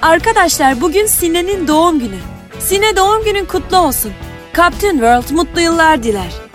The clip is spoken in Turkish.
Arkadaşlar bugün Sine'nin doğum günü. Sine doğum günün kutlu olsun. Captain World mutlu yıllar diler.